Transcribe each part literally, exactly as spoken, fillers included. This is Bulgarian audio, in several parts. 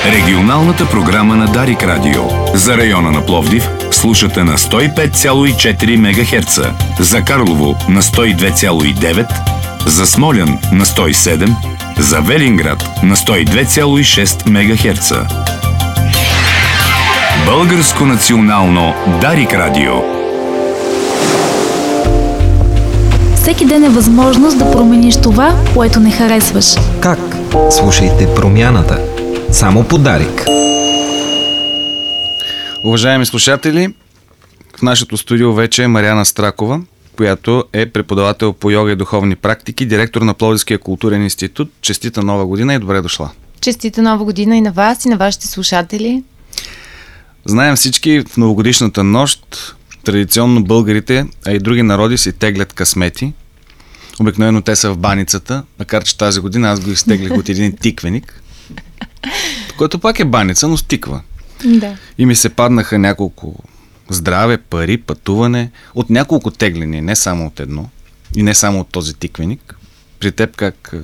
Регионалната програма на Дарик Радио. За района на Пловдив слушате на сто и пет цяло и четири мегахерца, за Карлово на сто и две цяло и девет, за Смолян на сто и седем, за Велинград на сто и две цяло и шест мегахерца. Българско национално Дарик Радио. Всеки ден е възможност да промениш това, което не харесваш. Как? Слушайте Промяната. Само по Дарик. Уважаеми слушатели, в нашето студио вече е Мариана Стракова, която е преподавател по йога и духовни практики, директор на Пловдивския културен институт. Честита нова година и добре дошла. Честита нова година и на вас, и на вашите слушатели. Знаем всички, в новогодишната нощ традиционно българите, а и други народи си теглят късмети. Обикновено те са в баницата, макар че тази година аз го изтеглих от един тиквеник, който пак е баница, но стиква. Да. И ми се паднаха няколко здраве, пари, пътуване, от няколко теглени, не само от едно и не само от този тиквеник. При теб как...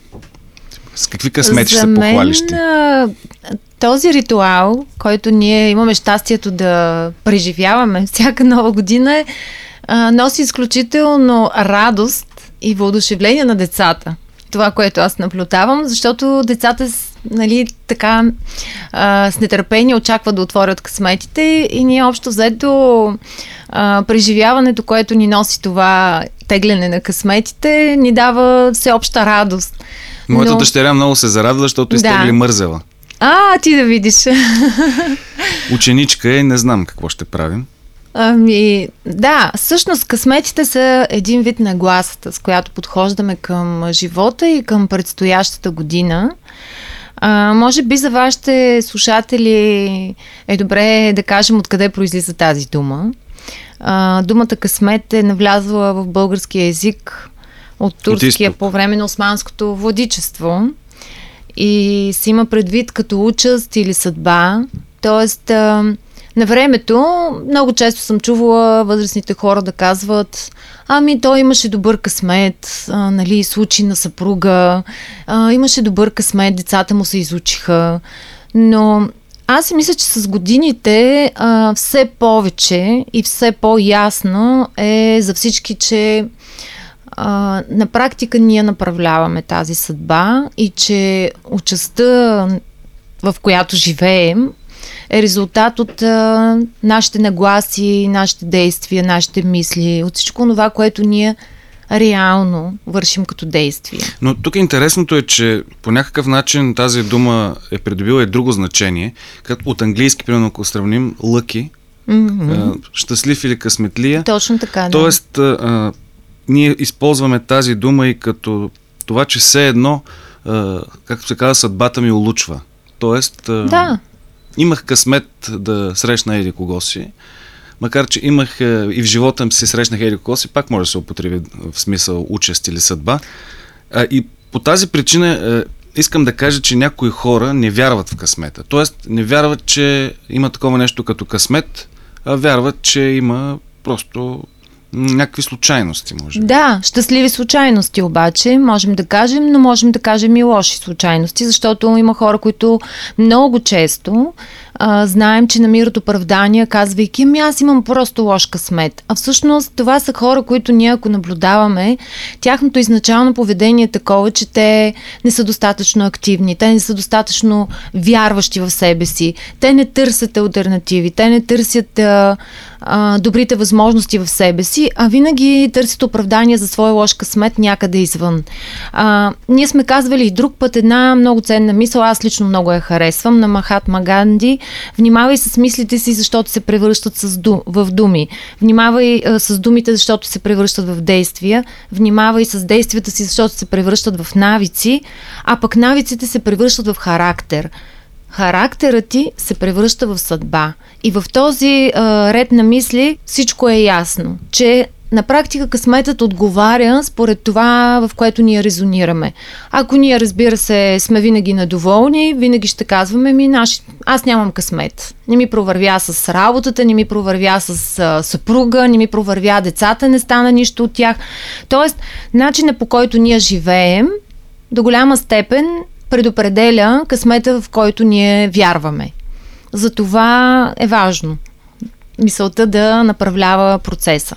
С какви късмети ще се похвалиш ти? Този ритуал, който ние имаме щастието да преживяваме всяка нова година, носи изключително радост и въодушевление на децата. Това, което аз наблюдавам, защото децата, нали, така а, с нетърпение очакват да отворят късметите и ние общо взето а, преживяването, което ни носи това тегляне на късметите, ни дава всеобща радост. Моята Но... дъщеря много се зарадва, защото изтегли да. мързела. А, ти да видиш. Ученичка е, не знам какво ще правим. Ами, да, всъщност късметите са един вид нагласата, с която подхождаме към живота и към предстоящата година. А, може би за вашите слушатели е добре да кажем откъде произлиза тази дума. А, думата късмет е навлязла в българския език от турския по време на османското владичество и се има предвид като участ или съдба. Тоест, а, на времето много често съм чувала възрастните хора да казват: ами той имаше добър късмет, а, нали, случай на съпруга, а, имаше добър късмет, децата му се изучиха. Но аз си мисля, че с годините а, все повече и все по-ясно е за всички, че а, на практика ние направляваме тази съдба и че участта, в която живеем, е резултат от а, нашите нагласи, нашите действия, нашите мисли, от всичко това, което ние реално вършим като действие. Но тук интересното е, че по някакъв начин тази дума е придобила и друго значение, като от английски, примерно, ако сравним lucky, mm-hmm. а, щастлив или късметлия. Точно така, да. Тоест, а, ние използваме тази дума и като това, че все едно, а, както се казва, съдбата ми улучва. Тоест, а, да. Имах късмет да срещна еди кого си, макар че имах и в живота си срещнах еди кого си, пак може да се употреби в смисъл участ или съдба. А, и по тази причина а, искам да кажа, че някои хора не вярват в късмета. Тоест не вярват, че има такова нещо като късмет, а вярват, че има просто някакви случайности, може би. Да, щастливи случайности обаче, можем да кажем, но можем да кажем и лоши случайности, защото има хора, които много често а, знаем, че намират оправдания, казвайки: ами аз имам просто лош късмет. А всъщност това са хора, които ние, ако наблюдаваме, тяхното изначално поведение е такова, че те не са достатъчно активни, те не са достатъчно вярващи в себе си, те не търсят алтернативи, те не търсят а, а, добрите възможности в себе си, а винаги търсят оправдание за своя лош късмет някъде извън. А, ние сме казвали и друг път една много ценна мисъл, аз лично много я харесвам, на Махатма Ганди: внимавай с мислите си, защото се превръщат с ду, в думи. Внимавай а, с думите, защото се превръщат в действия. Внимавай с действията си, защото се превръщат в навици, а пък навиците се превръщат в характер. Характерът ти се превръща в съдба. И в този а, ред на мисли всичко е ясно, че на практика късметът отговаря според това, в което ние резонираме. Ако ние, разбира се, сме винаги недоволни, винаги ще казваме: ми, наш... аз нямам късмет. Не ми провървя с работата, не ми провървя с а, съпруга, не ми провървя децата, не стана нищо от тях. Тоест, начинът, по който ние живеем, до голяма степен предопределя късмета, в който ние вярваме. Затова е важно мисълта да направлява процеса.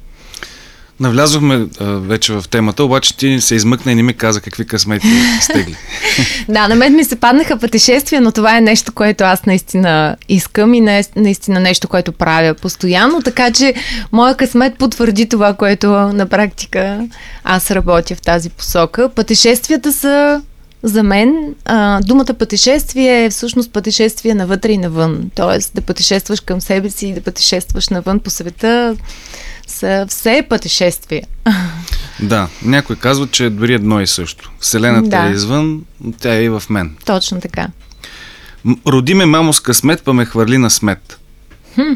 Навлязохме а, вече в темата, обаче ти се измъкна и не ми каза какви късмети стегли. Да, на мен ми се паднаха пътешествия, но това е нещо, което аз наистина искам и не, наистина нещо, което правя постоянно, така че моя късмет потвърди това, което на практика аз работя в тази посока. Пътешествията са за мен, а, думата пътешествие е всъщност пътешествие навътре и навън. Тоест да пътешестваш към себе си и да пътешестваш навън по света са все пътешествия. Да, някой казва, че е дори едно и също. Вселената да. е извън, тя е и в мен. Точно така. М- роди ме мамо с късмет, па ме хвърли на смет. Хм.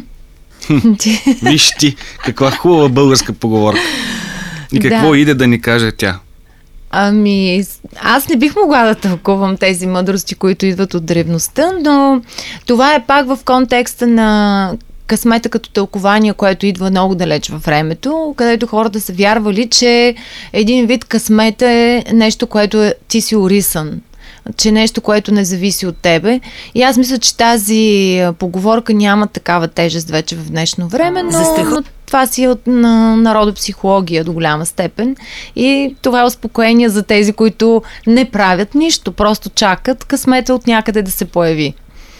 Виж ти, каква хубава българска поговорка. И какво да. иде да ни каже тя? Ами, аз не бих могла да тълкувам тези мъдрости, които идват от древността, но това е пак в контекста на късмета като тълкование, което идва много далеч във времето, където хората са вярвали, че един вид късмет е нещо, което е, ти си орисан, че нещо, което не зависи от тебе. И аз мисля, че тази поговорка няма такава тежест вече в днешно време, но, но това си е от на народопсихология до голяма степен. И това е успокоение за тези, които не правят нищо, просто чакат късмета от някъде да се появи.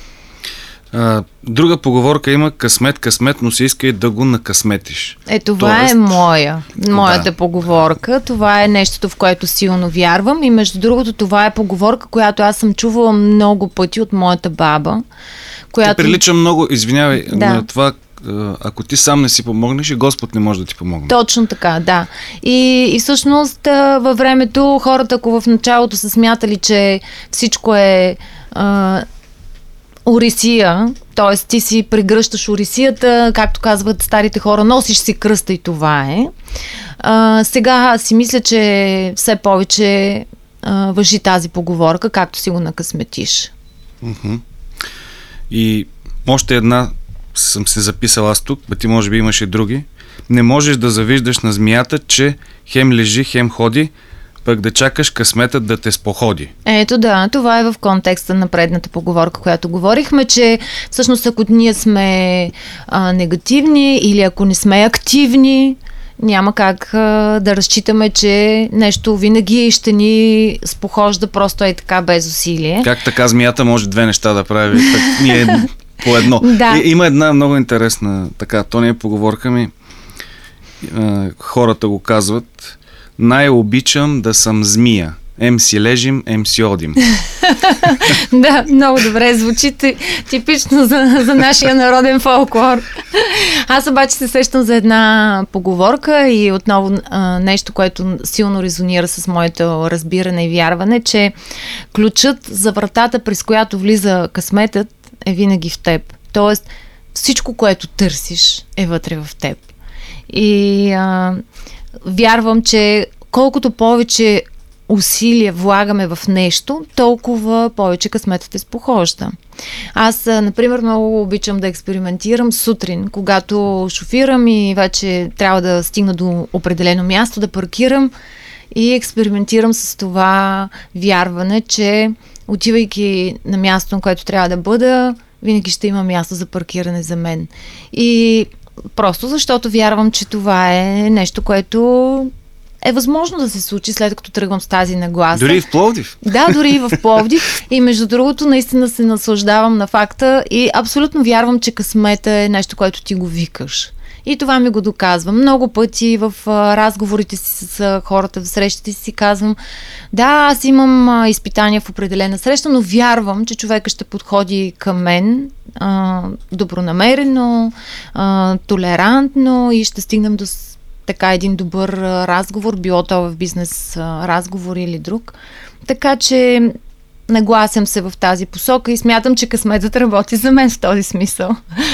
А, друга поговорка има: късмет, късмет, но се иска и да го накъсметиш. Е, това Тоест... е моя, моята да. поговорка. Това е нещото, в което силно вярвам. И между другото, това е поговорка, която аз съм чувала много пъти от моята баба. Която... Те прилича много, извинявай, да. на това, ако ти сам не си помогнеш, и Господ не може да ти помогне. Точно така, да. И, и всъщност във времето хората, ако в началото са смятали, че всичко е а, орисия, т.е. ти си прегръщаш орисията, както казват старите хора, носиш си кръста и това е. А, сега си мисля, че все повече а, важи тази поговорка, както си го накъсметиш. Uh-huh. И още една съм се записал аз тук, а ти може би имаш и други. Не можеш да завиждаш на змията, че хем лежи, хем ходи, пък да чакаш късметът да те споходи. Ето да, това е в контекста на предната поговорка, която говорихме, че всъщност ако ние сме а, негативни или ако не сме активни, няма как а, да разчитаме, че нещо винаги ще ни спохожда просто е така без усилие. Как така змията може две неща да прави? Так, ние по едно. Да. И, има една много интересна, така, то не е поговорка ми, а, хората го казват: най-обичам да съм змия. Ем си лежим, ем си одим. Да, много добре звучи типично за, за нашия народен фолклор. Аз обаче се сещам за една поговорка и отново а, нещо, което силно резонира с моето разбиране и вярване, че ключът за вратата, през която влиза късметът, е винаги в теб. Тоест, всичко, което търсиш, е вътре в теб. И а, вярвам, че колкото повече усилия влагаме в нещо, толкова повече късметът е спохожда. Аз, например, много обичам да експериментирам сутрин, когато шофирам и вече трябва да стигна до определено място, да паркирам и експериментирам с това вярване, че отивайки на място, на което трябва да бъда, винаги ще има място за паркиране за мен. И просто защото вярвам, че това е нещо, което е възможно да се случи, след като тръгвам с тази нагласа. Дори и в Пловдив? Да, дори и в Пловдив. И между другото, наистина се наслаждавам на факта и абсолютно вярвам, че късмета е нещо, което ти го викаш. И това ми го доказва. Много пъти в а, разговорите си с а, хората, в срещите си казвам: да, аз имам а, изпитания в определена среща, но вярвам, че човека ще подходи към мен а, добронамерено, а, толерантно и ще стигнем до така един добър а, разговор, било то в бизнес а, разговор или друг. Така че нагласям се в тази посока и смятам, че късметът работи за мен в този смисъл.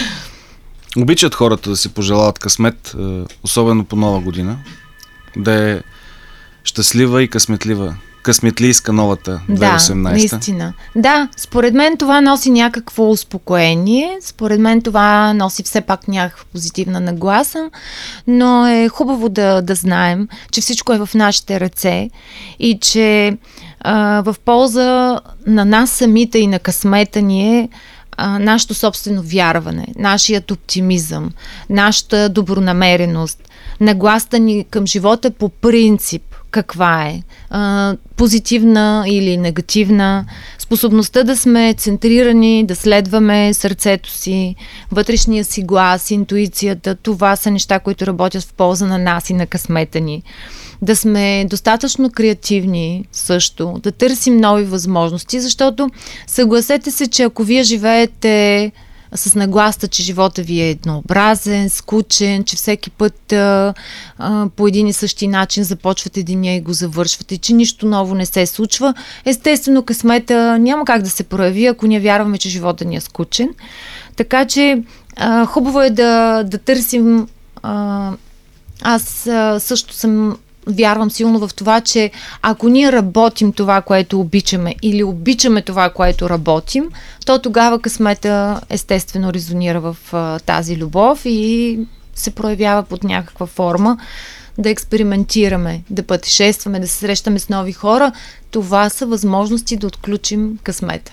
Обичат хората да си пожелават късмет, особено по Нова година, да е щастлива и късметлива. Късметлийска новата две хиляди и осемнадесета. Да, наистина. Да, според мен това носи някакво успокоение, според мен това носи все пак някаква позитивна нагласа, но е хубаво да, да знаем, че всичко е в нашите ръце и че а, в полза на нас самите и на късмета ни е а, нашето собствено вярване, нашият оптимизъм, нашата добронамереност, нагласта ни към живота по принцип, каква е, а, позитивна или негативна, способността да сме центрирани, да следваме сърцето си, вътрешния си глас, интуицията, това са неща, които работят в полза на нас и на късмета ни. Да сме достатъчно креативни също, да търсим нови възможности, защото съгласете се, че ако вие живеете с нагласта, че живота ви е еднообразен, скучен, че всеки път а, а, по един и същи начин започвате деня и го завършвате, че нищо ново не се случва, естествено късмета няма как да се прояви, ако ние вярваме, че живота ни е скучен. Така че а, хубаво е да, да търсим. А, аз а, също съм вярвам силно в това, че ако ние работим това, което обичаме, или обичаме това, което работим, то тогава късмета естествено резонира в а, тази любов и се проявява под някаква форма. Да експериментираме, да пътешестваме, да се срещаме с нови хора. Това са възможности да отключим късмета.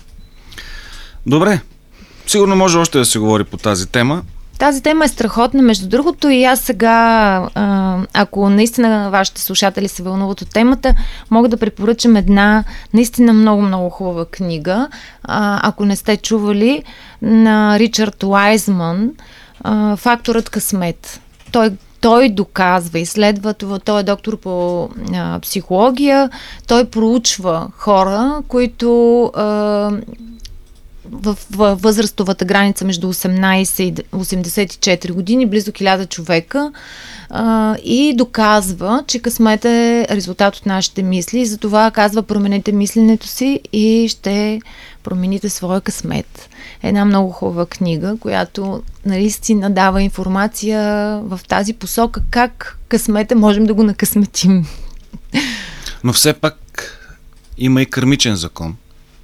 Добре. Сигурно може още да се говори по тази тема. Тази тема е страхотна, между другото, и аз сега, а, ако наистина вашите слушатели се вълнуват от темата, мога да препоръчам една наистина много-много хубава книга, а, ако не сте чували, на Ричард Уайзман, а, "Факторът късмет". Той Той доказва, изследва това, той е доктор по а, психология, той проучва хора, които а, в, в възрастовата граница между осемнайсет и осемдесет и четири години, близо хиляда човека, а, и доказва, че късмет е резултат от нашите мисли, и затова казва: променете мисленето си и ще промените своя късмет. Една много хубава книга, която наистина дава информация в тази посока как късмета можем да го накъсметим. Но все пак има и кармичен закон.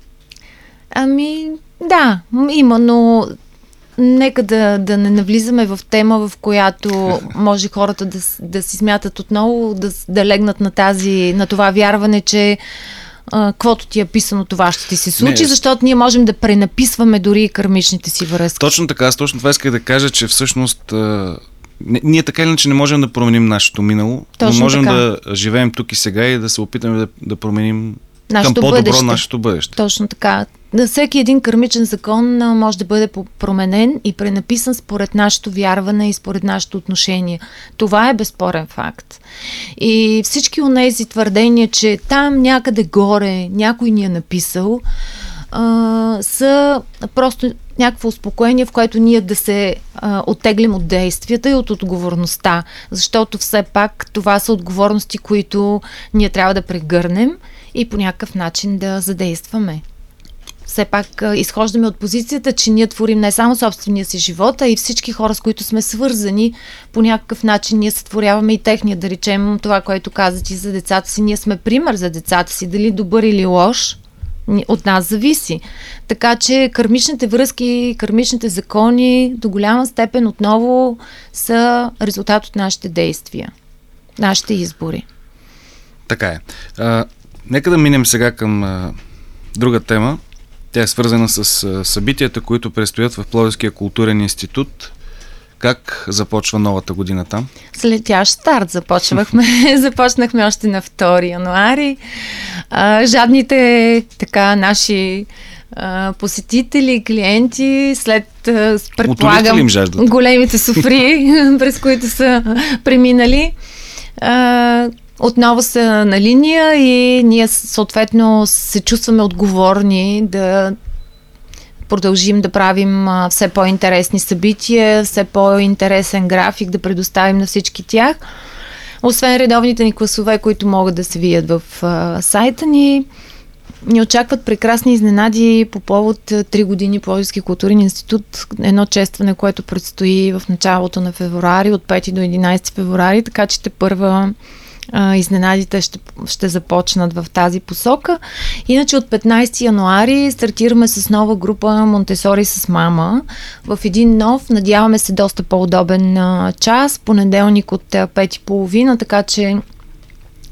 Ами, да, има, но нека да, да не навлизаме в тема, в която може хората да, да си смятат отново, да, да легнат на, тази, на това вярване, че каквото ти е писано, това ще ти се случи, не, защото ние можем да пренаписваме дори и кармичните си връзки. Точно така, аз точно това исках да кажа, че всъщност а, не, ние така или иначе не можем да променим нашето минало, точно но можем така да живеем тук и сега и да се опитаме да, да променим нашето към по-добро бъдеще. Нашето бъдеще. Точно така. Да, всеки един кармичен закон може да бъде променен и пренаписан според нашето вярване и според нашето отношение. Това е безспорен факт. И всички онези твърдения, че там някъде горе някой ни е написал, а, са просто някакво успокоение, в което ние да се а, оттеглим от действията и от отговорността. Защото все пак това са отговорности, които ние трябва да прегърнем и по някакъв начин да задействаме. Все пак а, изхождаме от позицията, че ние творим не само собствения си живот, а и всички хора, с които сме свързани, по някакъв начин ние сътворяваме и техния, да речем това, което казах и за децата си. Ние сме пример за децата си, дали добър или лош, от нас зависи. Така че кармичните връзки, кармичните закони до голяма степен отново са резултат от нашите действия, нашите избори. Така е. А, нека да минем сега към а, друга тема. Тя е свързана с а, събитията, които предстоят в Пловдивския културен институт. Как започва новата година там? С летящ старт започвахме. Започнахме още на втори януари. А, жадните така наши а, посетители, клиенти, след а, предполагам големите софри, през които са преминали, а, отново са на линия и ние съответно се чувстваме отговорни да продължим да правим а, все по-интересни събития, все по-интересен график да предоставим на всички тях. Освен редовните ни класове, които могат да се видят в а, сайта ни, ни очакват прекрасни изненади по повод три години Пловдивски културен институт. Едно честване, което предстои в началото на февруари, от пети до единайсети февруари, така че те първа Uh, изненадите ще, ще започнат в тази посока. Иначе от петнайсети януари стартираме с нова група Монтесори с мама в един нов, надяваме се, доста по-удобен uh, час, понеделник от uh, пет и половина, така че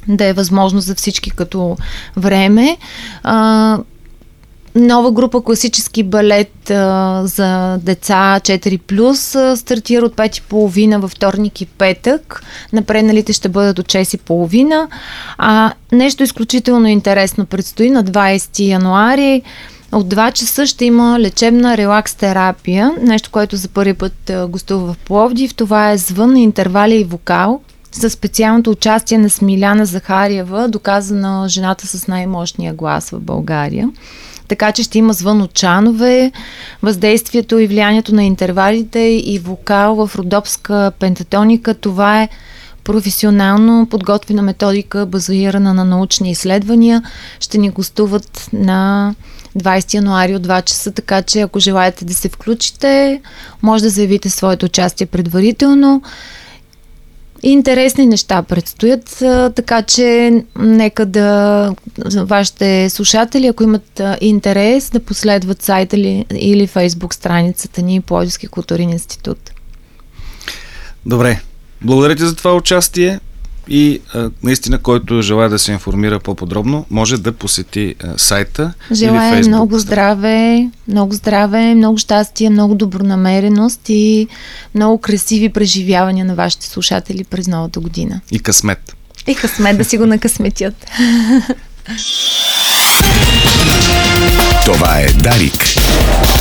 да е възможно за всички като време. А, нова група класически балет а, за деца четири плюс а, стартира от пет и половина във вторник и петък. Напредналите ще бъдат от шест и половина. А нещо изключително интересно предстои на двадесети януари. От два часа ще има лечебна релакс терапия, нещо, което за първи път а, гостува в Пловдив. Това е звън, интервали и вокал със специалното участие на Смиляна Захариева, доказана жената с най-мощния глас в България. Така че ще има звън от чанове, въздействието и влиянието на интервалите и вокал в родопска пентатоника. Това е професионално подготвена методика, базирана на научни изследвания. Ще ни гостуват на двадесети януари от два часа, така че ако желаете да се включите, може да заявите своето участие предварително. Интересни неща предстоят, така че нека да вашите слушатели, ако имат интерес, да последват сайта или, или фейсбук страницата ни Пловдивски културен институт. Добре, благодаря ти за това участие и а, наистина, който желая да се информира по-подробно, може да посети а, сайта. Желая или фейсбук. Много здраве, много здраве, много щастие, много добронамереност и много красиви преживявания на вашите слушатели през новата година. И късмет. И късмет, да си го накъсметят. Това е Дарик.